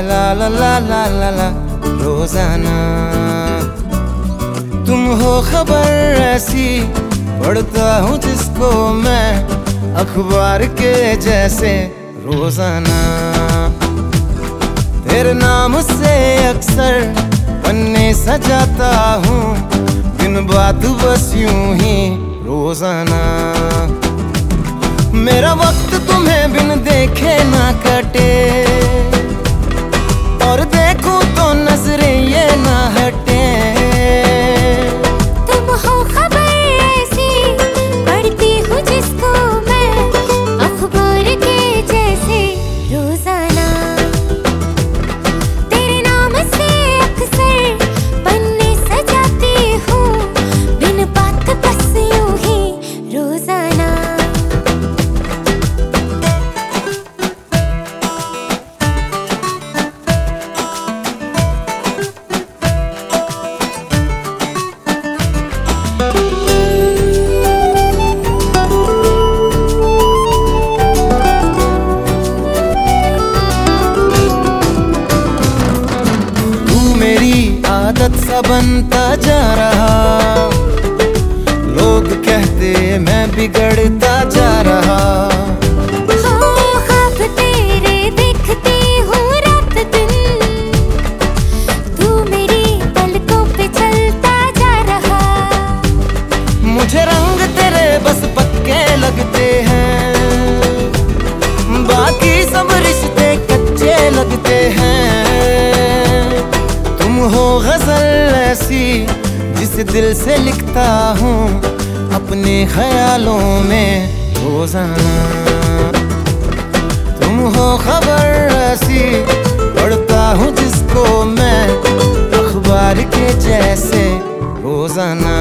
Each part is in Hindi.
ला ला ला ला ला ला रोजाना। तुम हो खबर ऐसी पढ़ता हूँ जिसको मैं अखबार के जैसे रोजाना। तेरे नाम से अक्सर पन्ने सजाता हूँ, दिन बात बस यूं ही रोजाना। मेरा वक्त तुम्हें बिन देखे ना कटे, और देखूं तो नजरें ये ना हटे। तुम हो खबर ऐसी पढ़ती हूँ जिसको मैं अखबार के जैसे रोजाना। तेरे नाम से अक्सर पन्ने सजाती हूँ, बिन बात बस यूं ही रोजाना। आदत सा बनता जा रहा, लोग कहते मैं बिगड़ता जा रहा। ख्वाब तेरे देखती हूँ रात दिन, तू मेरी पलकों पे चलता जा रहा। मुझे रंग तेरे बस पक्के लगते हैं, बाकी सब रिश्ते कच्चे लगते हैं। तुम हो गजल ऐसी जिसे दिल से लिखता हूँ अपने ख्यालों में रोजाना। तुम हो खबर ऐसी पढ़ता हूँ जिसको मैं अखबार के जैसे रोजाना।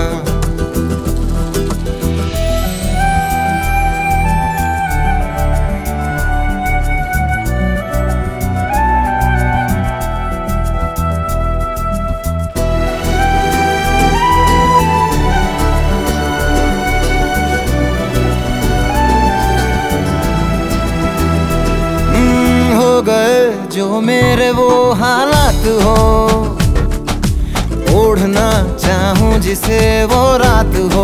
गए जो मेरे वो हालात हो, ओढ़ना चाहूं जिसे वो रात हो।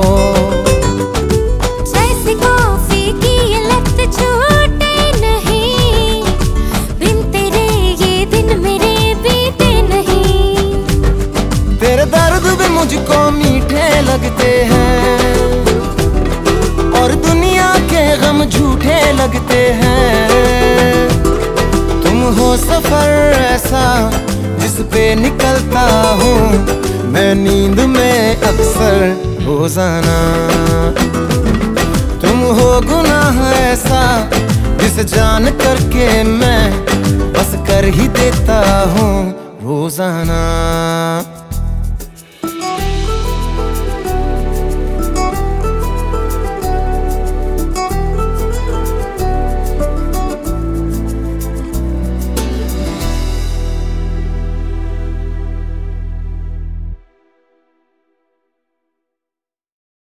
जैसे कॉफी की ये लत छूटे नहीं, बिन तेरे ये दिन मेरे बीते नहीं। तेरे दर्द भी मुझको मीठे लगते हैं, और दुनिया के गम झूठे लगते हैं। तुम हो सफर ऐसा जिस पे निकलता हूँ मैं नींद में अक्सर रोजाना। तुम हो गुनाह ऐसा जिसे जान करके मैं बस कर ही देता हूँ रोजाना।